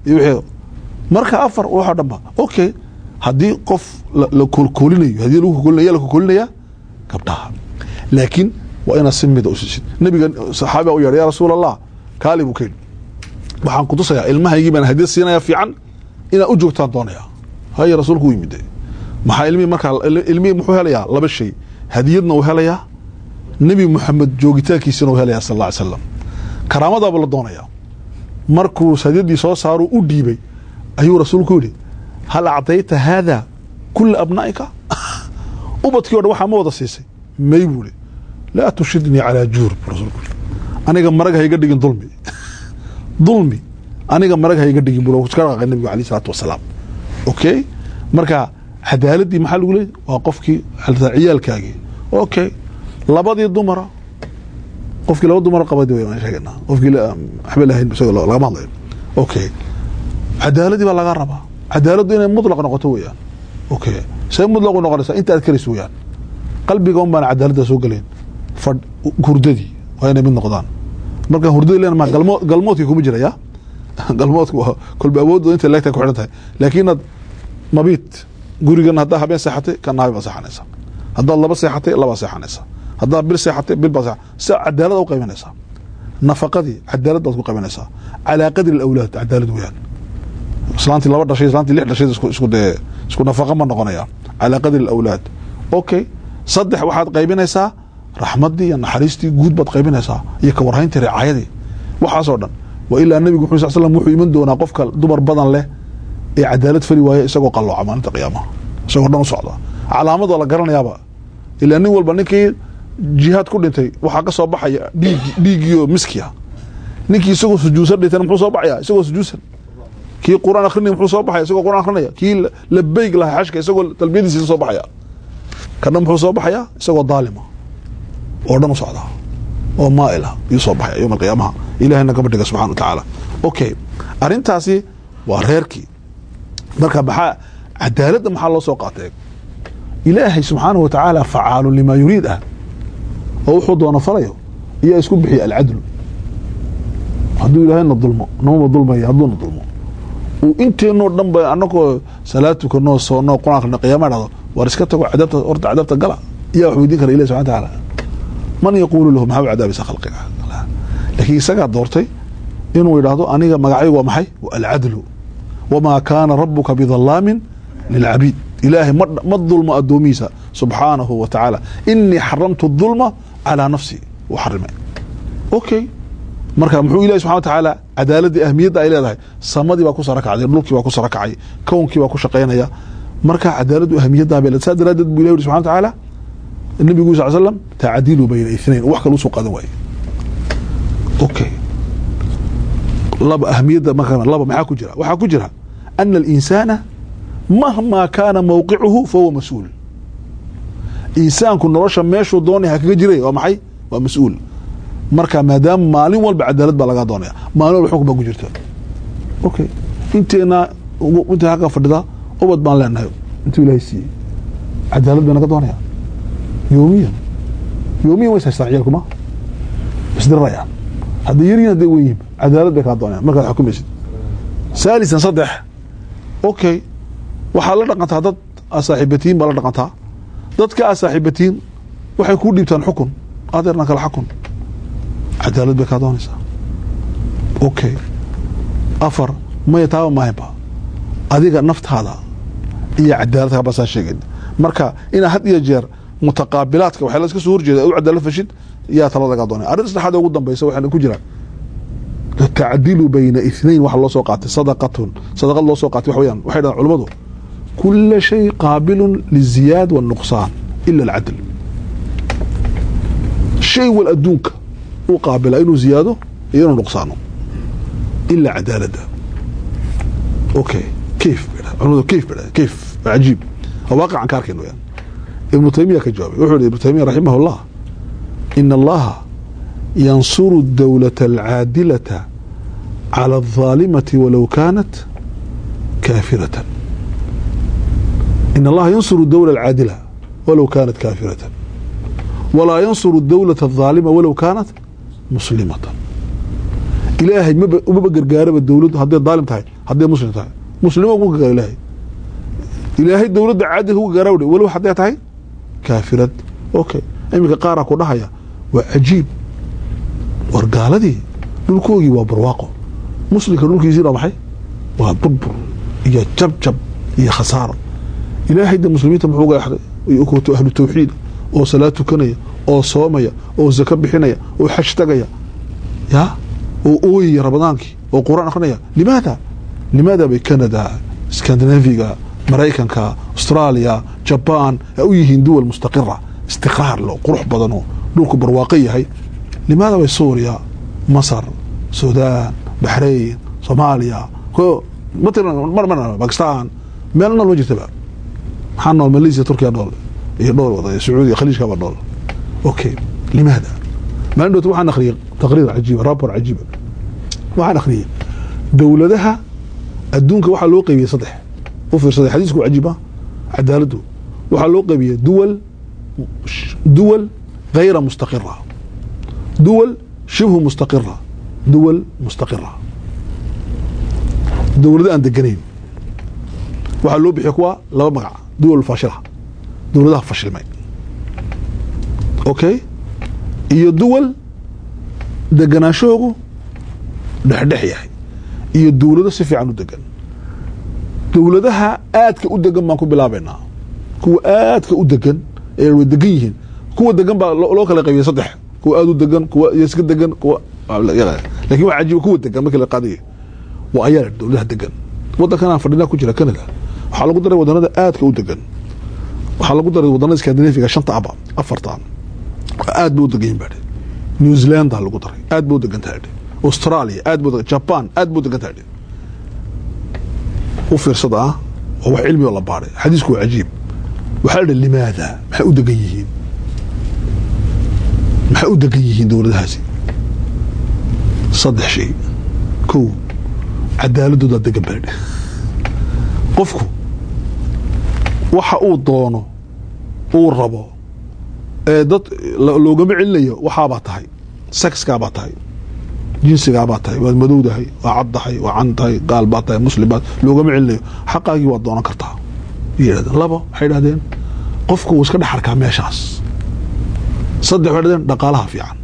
iyo marka afar waxa dhanba okay hadii qof la kulkulinayo hadii lagu kulinayo la kulinaya gabdhaha laakiin waa ina simida u sisid nabiga saxaaba u yiri ya rasuulallah kaalibu keen waxaan ku tusayaa ilmahaygi baan hadii siinaya fiican ina u joogtaan doonaya hay rasuulku yimid maxaa ilmi muxuu helayaa laba shay hadiyadna uu helayaa nabi maxamed joogitaankiisana uu helayaa sallallahu alayhi wasallam karaamada baa la doonaya markuu hadiyadii soo saaro u dhiibay ayuu rasuulku yiri hal a'tayta hada kull abnaa'ika ubadkii waxa ma wada siisay maybuli la tushidni ala jur rasuulku aniga maraga hayga dhigin dulmi aniga maraga hayga dhigin buu iska raaqay nabiga kaleey salaatu wasalaam okay marka hadaaladii maxaa lagu leeyahay waa qofkii ciyaalkaagi okay labadii dumara qofkii laba dumar qabadii way sheegna qofkii xabal ahayn bisoo laga hadlayo okay hadaaladii baa laga rabaa hadaaladu inay mutlaq noqoto weeyaan okay say mutlaq noqonaysa inta aad kariso weeyaan qalbiga uma hadaalada soo galeen fad hurdadii waa inay mid noqdaan marka hurdada leen ma galmoodkii kuma jiraya galmoodku kulba awood inta leegta ku xiran tahay laakiin mabit gurigan hadda habeen seexatay kan nabi saxanaysa hadda laba seexatay laba seexanaysa hadda bil seexatay bil baa sa cadaalad u qaybanaysa nafaqadii cadaalad ku qaybanaysa ala qadri al-awlad cadaalad weeyaan islaanti laba dhashay islaanti lix dhashay isku nafaqa ma noqonaya ala qadri al-awlad okay saddex waxaad qaybinaysaa raxmadii iyo naxariistii guud baad qaybinaysaa iyo ka warhaynta ricaayadii waxaas oo dhan wa ila nabiga sallallahu alayhi wasallam wuxuu iman doonaa qofka dumar badan leh ee cadaalad fali waaye isagoo qalooca maalinta qiyaamaha isagoo dhan u socda calaamad la garanayaaba ila nin walba ninkii jihaad ku dhintay waxa ka soo baxaya dhiigiyo miskiya ninkii isagoo sujuudsan dhintay muxuu soo baxaya isagoo sujuudsan kii quraan akhrinay muxuu soo baxaya isagoo quraan akhrinaya kii labayg la xashka isagoo talbiyadiisa soo baxaya kana muxuu soo baxaya isagoo daalima oo dhan u socda oo maa'ila yu soo baxaya yawm qiyaamaha ilaahina ka badhiga subhanahu wa ta'ala okay arintaasi waa reerkii marka baxa cadaaladda maxaa loo soo qaatay ilaahay subhanahu wa ta'ala fa'aalu lima yurid oo wuxuu doono falayo iyo isku bixi al-adl haduu ilaahayna dulmo nooma dulmaya haduu dulmo oo inteeno dhanba anako salaatuka noo soo noo quraanka qiyaamada war iska tago cadabta gala iyo wax weydiin kara ilaahay subhanahu wa ta'ala man yaqulu lahu ma adab khalqiga laakiin isaga doortay inuu yiraahdo aniga magacaygu waa maxay al-adl wama kana rabbuka bidhallamin lil'abid ilaahi ma dhulma adoomiisa subhanahu wa ta'ala inni haramtu adh-dhulma ala nafsi wa harama okay marka muxuu ilaahi subhanahu wa ta'ala cadaaladii ahmiyada ay leedahay samadii baa ku sarakacday dhulkii baa ku sarakacay koonkii baa ku shaqeynaya marka cadaaladu ahmiyada bay leedahay sadaraadad buu ilaahi subhanahu wa ta'ala النبي صلى الله عليه وسلم تعديل بين اثنين وحكى له سوق واي اوكي لب اهميه مثلا لب ما كجرا waxa ku jira ان الانسان مهما كان موقعه فهو مسؤول انسان كن nolosha meeshu doonay ha kaga jiray waa maxay waa mas'uul marka maadaam maalin walba cadaalad baa laga doonaya maalin walba xukun baa ku jirta okay inteena inta haga fadhida ubad baan leenahay intuu ilaahay siiyay cadaalad baa naga doonaya يوميا ويستعجلكم بس دريا هذا يرينا دي وين عدالة بك هذا ما كان حكم يسد ثالثا صدح اوكي وحال دقنتا دد صاحبتين بلا دقنتا ددك صاحبتين waxay ku dhibtaan xukun adeerna kala xukun cadaalad bay ka doonaysaa okay afar ma yataaba mahayba adiga naftaada iyo cadaalad ka basan sheegay marka ina had iyo jeer متقابلات waxa la iska soo horjeeda oo cadaalad fashid yaa talada ka doonay arin saddexaad ugu dambaysa waxa ku jira تعديل بين اثنين waxa loo soo qaatay sadaqad loo soo qaatay waxayaan waxay dhahan culimadu كل شيء قابل للزياد والنقصان الا العدل شيء والادونك وقابل انه زياده iyo نقصانه الا عدالته اوكي كيف culimadu كيف عجيب واقع عن كاركن يعني ابن تيمية كجواب يقول ابن تيمية رحمه الله إن الله ينصر الدولة العادلة على الظالمة ولو كانت كافرة إن الله ينصر الدولة العادلة ولو كانت كافرة ولا ينصر الدولة الظالمة ولو كانت مسلمة إلهي ما بقر قارب الدولة هذه الظالم تاعي هذا مسلم تاعي مسلم أقول إلهي إلهي الدولة عادي هو جراودي ولو حد يتعي كافرة أوكي أمي كقارة كلها يا وعجيب ورجال دي نلقوي وبرواقه مسلم كنلقي يزيد أبحي وبربر يا جب يا خسارة إلهي ده مسلمين تبعوجا أحد يأكلوا أهل التوحيد أو صلاة كنية أو صومية أو زكاة بحنية أو حج تجية يا أوي رمضانك أو قرآن خنية لماذا بكندا اسكندنافيا مريكا أستراليا جابان أويهن دول مستقرة استقرار له قروح بدنه دولك برواقية هي لماذا بسوريا مصر السودان بحرين صوماليا مثلا باكستان مالنا الوجه تبع حنا ماليزيا تركيا دول وضع السعودية خليج كمان دول اوكي لماذا ما عنده تروح نخري تقرير عجيب رابور عجيب waxaan akhriyay dawladaha adduunka waxa loo qaybiyay saddex u fiirsaday xadiisku cajiba cadaaladu waxa loo qaybiyay duwal غير مستقرة دول شبه مستقرة دول مستقرة دولة aan deganeyn waxa loo bixiyo kuwa laba magac dawlad faashila dawladaha fashilmay okay iyo duwal deganaashoogu dhexdhex yahay iyo dawlado si fiican u degan dawladaha aadka u degan baan ku bilaabaynaa kuwa aadka u degan ee way degan yihiin kuwa degan baa loo kala qaybiyay saddex kuwa aad u degan kuwa iska degan kuwa laakiin waxa cajiib kuwa degan markii la qaadiyo waa ayaa dawladaha degan wadankan aan fadhina ku jira Canada waxa lagu daray wadanada aadka u degan waxa lagu daray wadanada Scandinavia shanta afartan aad buu degan baad New Zealand lagu daray aad buu degan tahay Australia aad buu degan Japan aad buu degan tahay وفرصة هو علمي ولا باري حديثكو عجيب وحال لماذا ما دقيهين ما دقيهين دولة هاسي صدح شيء كو عدالة دا دقبال قفكو waxa uu doono uu rabo dad looga micinayo waxa ba tahay sexka ba tahay jinsiga ba tahay waa madowdahay waa caddahay waa cantahay qaal ba tahay muslimaad looga micinayo xaqaagi waa doonan kartaa yiraahdo labo waxay yiraahdeen qofku uu iska dhaxarka meeshaas saddex waxay yiraahdeen dhaqaalaha fiican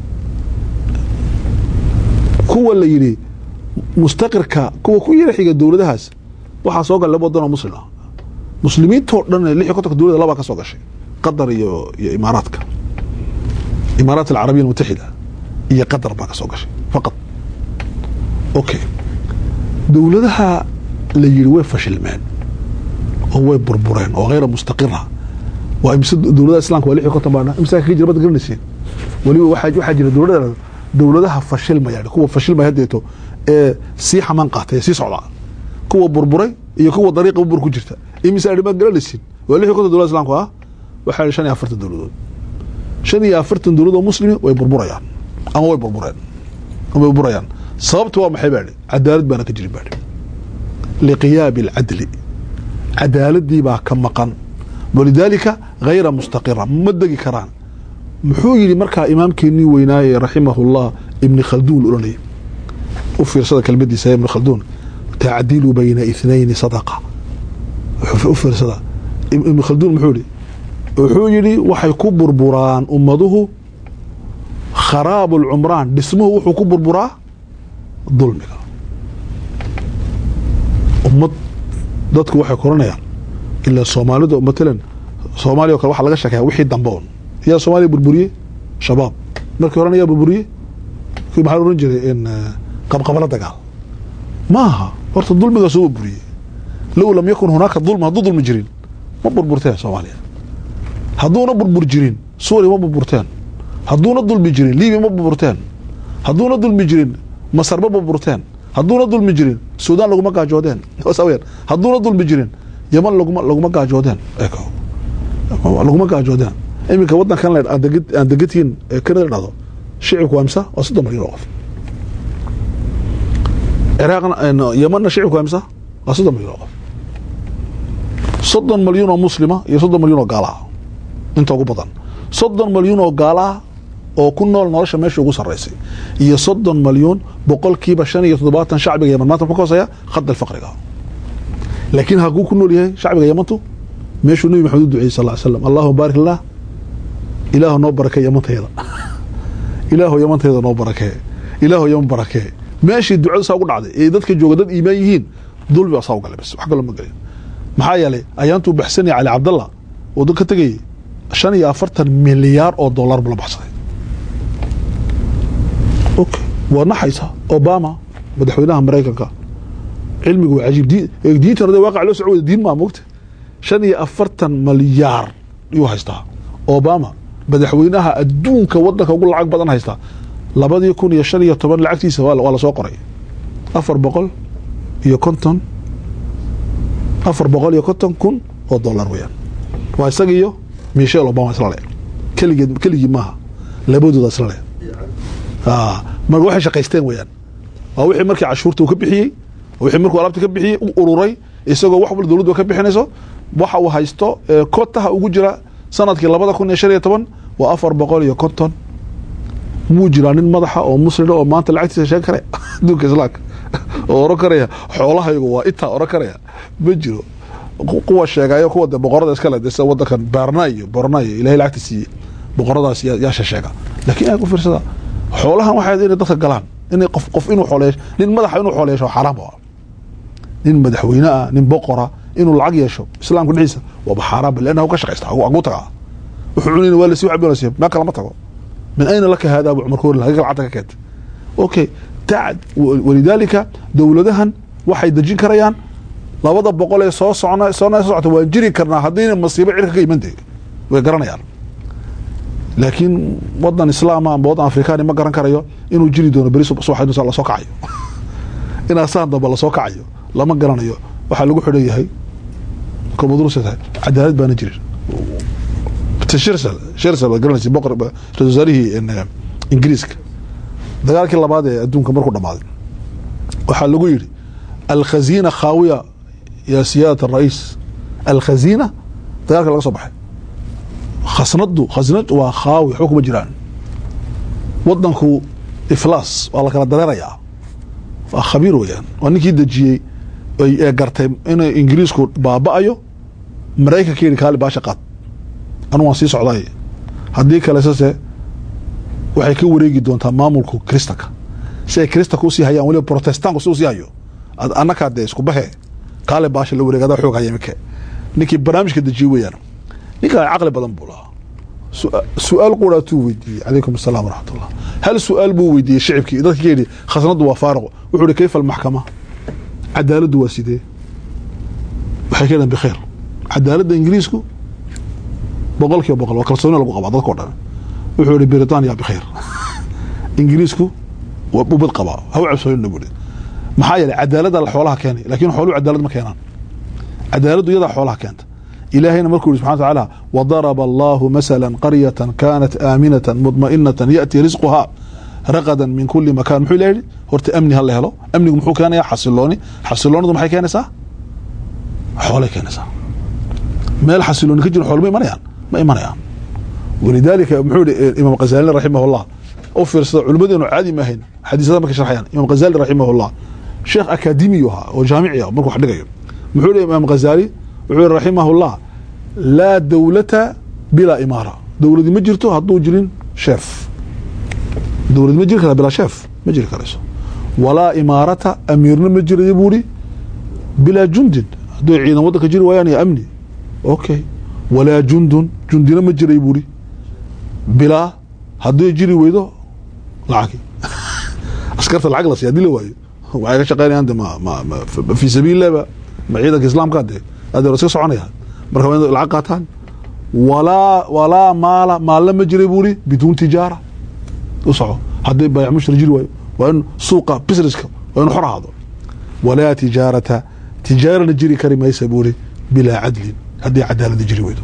kuwa la yiri mustaqirka kuwa ku yiri xiga dawladahaas waxa soo gal labo doona muslima مسلمين تورنا اللي حكوتك الدولة لا بقى سوق شيء قطر يا إماراتك إمارات العربية المتحدة هي قطر بقى سوق شيء فقط أوكي دولتها اللي يروي فشل مان هو بربرين وغير مستقرة وامسد دولة الإسلام واللي حكوتها معنا امسك يجرب تقرنسين ولي واحد دولتها فشل ما يعني هو فشل ما هديته سيحة منقطة سي صعلة كوا بربرين iyo kuwa dariiq u burku jirta imisa ariba galalisin wali xukuumada dawladda islaamka waxa 45 dawladood 45 dawladood muslimiin way burburayaan ama way burburayaan sababtu waa maxay baad cadaalad bana ka jirin baad liqiyab al-adl cadaaladii baa ka maqan walidalika ghayra mustaqira madagi karaan muxuu yiri marka imaamkeeni weynaaye rahimahullah ibn khaldun ulani u fiirsada kalmadiisa ibn khaldun تعديل بين اثنين صدقة فرصة ابن خلدون محولي وحي كبر بران أمده خراب العمران باسمه وحي كبر براه ظلم أمد ضدك وحي كورونا إلا الصومالي ده مثلا صومالي وكان واحد لغا شكاها وحي الدنبون يا صومالي بربورية شباب مركي ورانا يا بربورية في محل رنجري إن قبلة دقال ماها ورت الظلم سوى بريه لو لم يكن هناك الظلم هذو ظلم جرين ما بربرتين صوماليا هذونا بربرجرين سوريا ما بربرتين هذونا الظلم جرين ليبيا ما بربرتين هذونا الظلم جرين مصر ما بربرتين هذونا الظلم جرين السودان لو ما قاعدين وسويا هذونا الظلم جرين يمن لو ما قاعدين اكو لو ما قاعدين امك ودنا كان اندقتين كندا دادو شعبك وامسا و6 مليون qof عراقنا يمننا شعبك امسا 6 مليون qof 6 مليون مسلمه iyo 6 مليون gaala inta ugu badan 6 مليون gaala oo ku nool nolosha meesha ugu sarreysay iyo 30 malyan boqolkiiba 75 shacbiga Yemen maanta ku koosaya khad al-faqriga laakiin hagu ku nool yahay shacbiga Yementu meeshu nabi maxamed duceeyay sallallahu alayhi wasallam Allahu barik lana ilaahu noo barakay Yementeeda ilaahu Yementeeda noo barakay ilaahu Yemen barakay meeshii ducada saa ugu dhacday ee dadka jooga dad iimaan yihiin dulbi asaw galay bas wax kale ma galay maxaa yeelay ayaantu baxsani Ali Abdullah oo dadka tagay 45 milyaar oo dollar bala baxsaday okay ونحيسها أوباما مدحوينها أمريكا علمي وعجيب دين ترى ده واقع له سعودي دين ما موقت شني أفرتن مليار يوهيستها أوباما مدحوينها الدون كودك أقول العقب بدن هيستها لابد يكون يشتري يعتبر العكسي سواء ولا سوق قري أفر بقول يكونتن أفر بقول يكونتن كن $1 ويان ويسقيه ميشيل أوباما سلالة كل جماعة لابد ده سلالة ما waxay shaqaysteen weeyaan waa wixii markii cashuurta uu ka bixiyay wixii markii alaabta ka bixiyay uu ururay isagoo wax walba dawladdu ka bixinayso waxa uu haysto kootaha ugu jira sanadkii 2015 waa 450 muu jira nin madaxa oo muslim oo maanta lacagtiisa sheeg kare duulka islaamka oo oro karaya xoolahaygu waa inta oro karaya ma jiro kuwa sheegayo kuwa boqorada iska leedahay wadankan Bornaayo ilaahay lacagtiisa boqoradaas yaa sheega laakiin ay ku fiirsada xoolahan waxay inay dadka galaan inay qof inuu xooleeyo nin madaxa inuu xooleeyo xaraam ah nin madaxweyne ah nin boqora inuu lacag yeesho islaamku dhiciisa waa xaraam leeyahay ka shaqeysta ugu taga wuxuu cunina wala si waxba nasiib ma kala ma tago من أين لك هذا أبو عمر كورلا هيك العطا كات أوكي تعد ولذلك دولدهن waxay dajin karayaan labada boqol ee soo socota waa jiri karnaa hadii masiibo cirka ka imanday way garanayaan laakiin wadan islaam ama wadan afrikaan ma garan karayo inuu jiri doono bari soo xadin la soo kacayo in asaan daba la soo kacayo lama garanayo waxa lagu xidhan yahay kuma durusada cadaalad baan jirin shirsal garanaysi boqor rasuularihi in ingiriiska dagaalkii labaad ee adduunka markuu dhamaaday waxa lagu yiri الخزينة خاوية يا سيادة الرئيس الخزينة دقالك الله صباحي خزنته وخاوي حكم جيران ودنكو إفلاس والله كان دريريا خبير ويان وانكي دجي قرتي إن إنجليزكو بابايو مريكا كيري كالي باشا قاد أنا وانسي سعوداي هديك الأساسة waxay ka wareegi doontaa maamulku kristaka si kristaka u sii hayaan wali protestant u sii hayo anaka de isku bahe kale baasha la wareegada xoog hayamka ninkii barnaamijka dajiyo weeyaan ninka aqli badan bula su'aal quraatu weydiiyay alaykum asalaam wa rahmatullah hal su'aal buu weydiiyay shacabkii dadkii yiri khasnadu waa faariq wuxuu kayf al-maxkama cadaaladu waa sidee waxay keenan bi khair cadaalada ingiriisku boqolkiiba boqol waa kalsooni lagu qabo dadka oo dhan wuxuu yiri Britania bi khair ingiriisku waa bubad qaba haw cabsooyin nabudi maxaa yeelay cadaalada xoolaha keenay laakiin xooluhu cadaalad ma keenaan cadaaladu iyada xoolaha keenta ilaahayna markuu subhanahu wa ta'ala wadaraba Allahu masalan qaryatan kanat aminatan mutma'innatan yati rizquha ragadan min kulli makan muxuu leeyahay horta amni hal helo amnigu muxuu keenaya xasiloonadu maxay keenaysaa xoolaha keenaysaa meel xasiloon ka jiro xoolo ma imanayaan ولذلك محمود امام غزالي رحمه الله اوفر علماء عادي ما هين حديثه ما كشرحيان امام غزالي رحمه الله شيخ اكاديميها وجامعيه مركو خدغيو محمود امام غزالي رحمه الله لا دوله بلا اماره دوله ما جرتو هادو جيرين شيف دوله ما جير بلا شيف ما جير كريسو ولا اماره اميرنا ما جير يبوري بلا جند دو عينا ودك جير ويان يا امني اوكي ولا جندنا ما جير يبوري بلا هدو يجري ويدو لعقي عسكرت العقل سيادي له واي waxay ka shaqeynayaan ma fi sabiil laba ciidanka islaamka hada rasuul soconaya marka way lacag qaataan wala maala ma jiri buuri bidun tijaara u soco haday bay mushri jiri way waa in suuqa businesska waa in xorahado wala tijaara jiri karimaysa buuri bila adl hadii cadaalad jiri waydo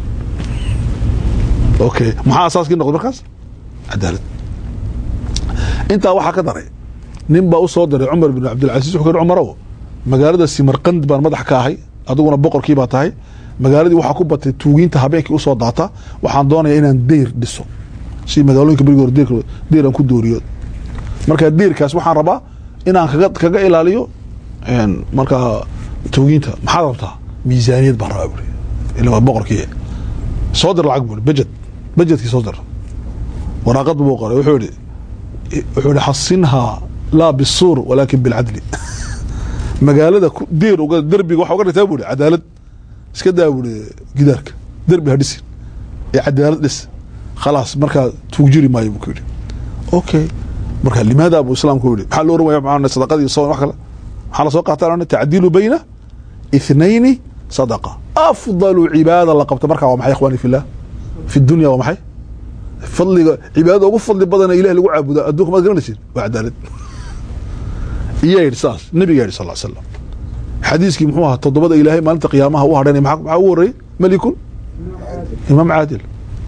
اوكي maxaa asaaskii noqdo markaas cadaalad inta waxa ka daray nin baa u soo diray Umar ibn Abdul Aziz wuxuu ka Umaro magaalada Simarqand baan madax ka ahay aduguna boqorkii baa tahay magaaladii waxa ku batay tuuginta habeenkii u soo daata waxaan doonayaa inaan deyr dhiso si magaalooyinka barigoor deeran ku dooriyo marka deerkaas waxaan rabaa inaan kaga ilaaliyo marka tooginta maxaa rabtaa miisaaniyad baan rabaa buri ilaa boqorkii soo dir lacag buri budgetkii soo dir waraaqad buu qoray wuxuu yidhi xasinha laa bisuur walaakin bilcadli magaalada deer derbiga waxa uga dhigtaa buri cadaalad iska daa buri gidaarka derbi ha dhisin ee cadaalad dhis khalaas markaa tuugjiri maayo buu ku yidhi okay marka limaada abu islaamku yidhi maxaa loo oranaya macna sadaqadii soo wax kale maxaa la soo qaataa tacdiilu bayna اثنين صدقة أفضل عبادة الله قبت مركع ومحي إخواني في الله في الدنيا ومحي فضل عبادة وفضل بدنا إله اللي عبد أدوك ما تقولنا شيء بعد ذلك إياه إرساس النبي قال صلى الله عليه وسلم حديث كي محوها تضبط إلهي ما أنت قيامها هو هراني معوري ملك إمام عادل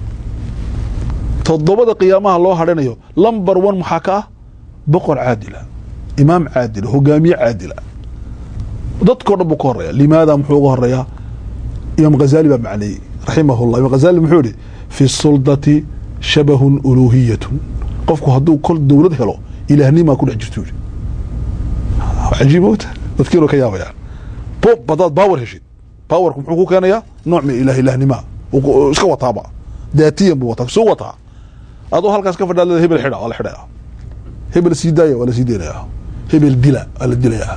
تضبط قيامها الله هراني لمبر ون محاكاة بقر عادلة إمام عادل هو جامع عادلة dadkoo dhan buu ka horeeya limaada muxuu uga horeeyaa imaam Ghazali baa macnay rahimahullah imaam Ghazali muxuu yidhi fi suldati shabahun uluhiyatun qofku hadduu kol dowlad helo ilaahnima ku dhex jirto yidhi cajiib wata dadkiina ka yaabayaan badaad power heshid powerku muxuu ku keenayaa nooc min ilaahnima iska wataaba daatiyan buu wataa soo wataa adoo halkaas ka fadhiya hebel xidha wala xidha hebel siidaya wala siideynaya hebel dila wala dilaya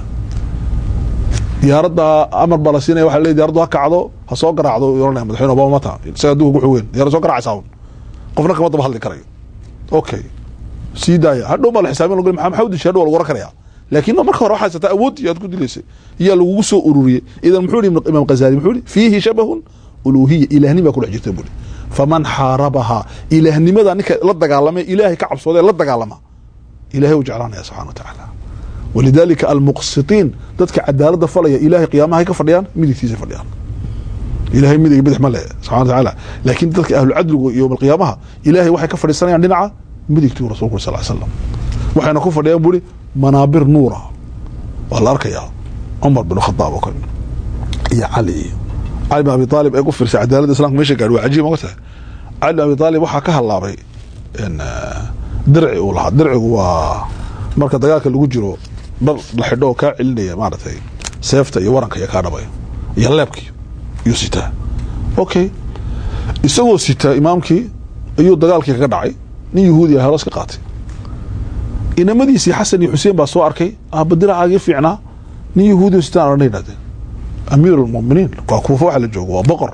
diyaaradda amar balasina waxa leeyahay diyaaraddu ha kacdo ha soo garaacdo yoorna madaxweyne Obama mata isaga duugu wuxuu weyn diyaaraddu soo garaacaysaa qofna kama daba hadli karayo okay siidaya hadhow ma la xisaabin lagu maxamed shadoo lagu rakarayaa laakiin marka hore waxa haysta awood yaad ku dileysay iyo lagu soo ururiyay idan muxuu yiri imaam Ghazali muxuu yiri fihi shabahun uluhiyya ilahnima ku dhajirtay buri faman harabaha ilahnimada ninka la dagaalamay ilaahay ka cabsooday la dagaalama ilaahay u jeclaanaya subhanahu wa ta'ala ولذلك المقسطين ذاتك عدالة فليا إلهي قيامها هيك فرديان ميدي تيزي فرديان إلهي ميدي بدح ملأ سبحانه وتعالى لكن ذاتك أهل العدل يوم القيامة إلهي وحي كفر السنة يعني نعا ميدي كتير رسول الله صلى الله عليه وسلم وحي نكون فرديان بولي منابر نورا والله أركيا عمر بن الخطاب وكان يا علي بن أبي طالب يكفر سي عدالة الإسلام ماشي قالوا عجيب وقتها علي بن أبي طالب وحكاها الله ري إن درعي والله درعي هو marka dagaalka lagu jiro dal la xidho ka cilinaya maartay seefta iyo waranka iyo ka dhabay iyo leebkii iyo sita okay isagoo sita imaamkii ayuu dagaalkii kaga dhacay nin yahuudi ah horoos ka qaatay inamadiisi Xasan iyo Xuseen baa soo arkay badiracaagii fiicnaa nin yahuudi sita arnaynaade amiirul mu'miniin ka kuufa waxa la joogo waa boqor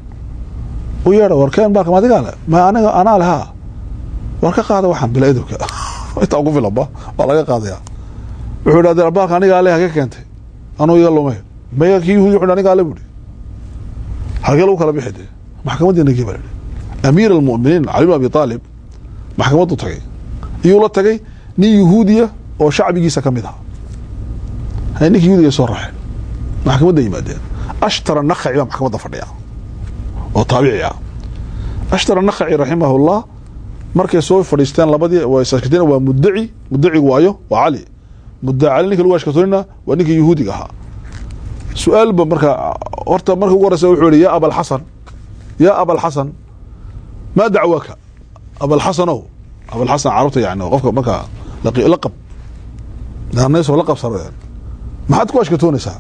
oo yara warkaan baa kama dagaala ma ana laha warka qaada waxan bila idurka inta ugu filaba waa laga qaadaya wuxuu yiraahdaa baalka aniga Alle ka keentay anoo iga lumay meeya kii wuxuu aniga Alle buri halka loo kala bixide maxkamadda nagii baa amiir al-mu'minin Ali ibn Abi Talib maxkamaddu tagay iyo la tagay nin yahuudiya oo shacbigiisa kamid ah hayni yahuudiya soo raxay maxkamadda yimaadeen ashtara naqi maxkamadda fadhiya oo taabici ashtara naqi rahimahullah markay soo fadhiistaan labadii way saakadeen waa muddaci waayo waa Ali muddaci ninka lagu ashkatorina waa ninka yahuudiga ahaa su'aal ba marka horta markii ugu horeysay wuxuu yiri ya abal hasan ma dacwaka abal hasan carabta yani qofka marka laqab daarnays oo laqab sareen maxaad ku ashkatonaysaa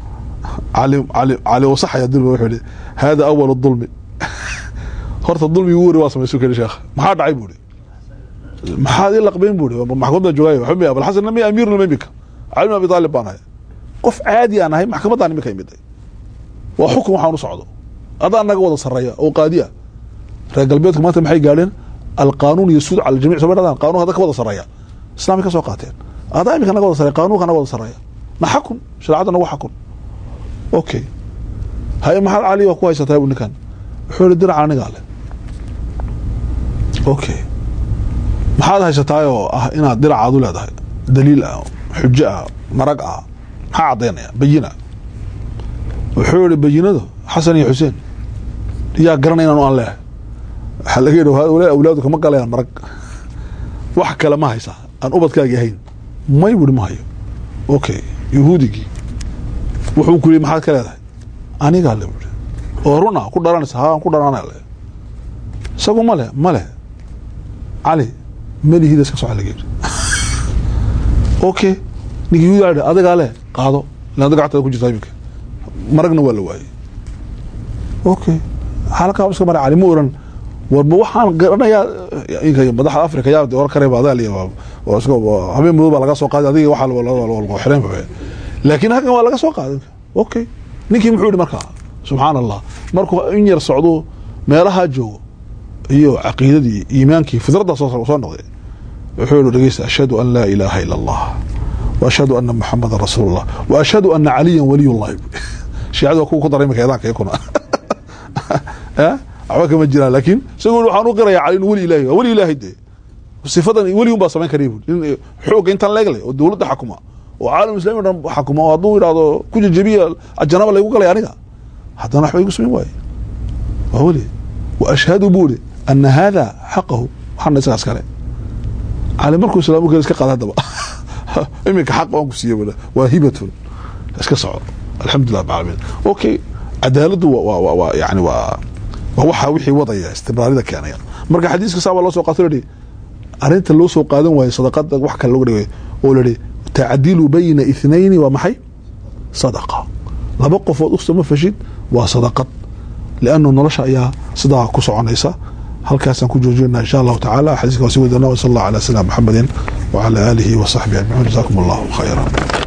Ali wasax ya dilba wuxuu yiri hada awwal adh-dhulm horta dulmi wuuri waa sameeyay suuqa sheekh maxaa dhacay buuri maxaa ii laqbeen buuri maxkamadda joogay xubbi abul hasan nami amiirul mamlaka Ali ibn Abi Talib baan qof caadi aan ahay maxkamadda nimika imiday waa xukun waxaan u socdo adaa naga wada sareeya oo qaadiya reer galbeedku maanta maxay gaareen القانون يسود على الجميع سبحان قانون هذا كوضع سرايا إسلامي كسو قاتين هذا إمي كان كوضع سرايا قانون كان كوضع سرايا نحكم شرعتنا هو حكم أوكي هاي محل علي وكويسة تايب كان حول الدرع عني قال أوكي محل هاي ستايو إنا الدرع عضو هذا دليل حجة مرقعة عضينا بينا وحول بينا حسن يا حسين يا قرنين أنو الله حلقين هؤلاء أولادك ما قال يا مرق وحكى لما هيسا أن أبدك جاهين ما يقول ما هي أوكي يهودي وحو كل محل كذا أنا قال له ورونا كل دارنا سها كل دارنا له سقوا ماله علي مالي هيدا اسك سوعه لغير اوكي نيجي يقول ادغ عليه قادو لا دغعت ku jirta imika maragna waa la waayay okay halka iska mar cali muuran warba waxaan garanayaa inka madaxda Afrika yaa door kare baadal iyo oo iska habeen muddo laga soo qaaday adiga waxa la xireen laakiin halkan waa laga soo qaaday okay ninkii muxuu yiri markaa subhanallah markuu in yar socdo meelaha joogo iyo aqeedadii iimaankii fidrada soo noqday wuxuu yiri dhageysta ashhadu an la ilaha illa allah wa ashhadu anna muhammadar rasulullah wa ashhadu anna aliyan waliyullah shiicadu ku daray markaa idaanka yakuna awaka ma jiraan laakiin isagoo waxaan u qirayaa cali wali ilaahi de sifadan wali un ba sameyn kariib xoog inta leegle oo dawladda xukuma oo caalam islaami dhan xukuma oo haduu yiraahdo ku jabiya ajnaba lagu galay aniga hadana wax way ku sameyn waay wali wa ashhadu buli anna hada haqqahu waxaan isaas kale cali markuu islaamu kale iska qaada daba imika xaq aan ku siiyay waa hibatun iska socod alxamdulillah baamin okay cadaaladu waa yani waa waxa wixii wadaya istibraarida keenaya marka xadiiska saaba loo soo qaaday arinta loo soo qaadan waayay sadaqada wax kale lagu dhigay oo leeyahay ta'dilu bayna ithnayn wa maxay sadaqa laba qofood u soo fashid waa sadaqad لانه nolosha ayaa sidaa ku soconaysa halkaas aan ku joojinaa insha Allah ta'ala xadiiska soo wadana sallallahu ala sayyidina Muhammadin wa ala alihi wa sahbihi ajma'in jazakumullahu khayran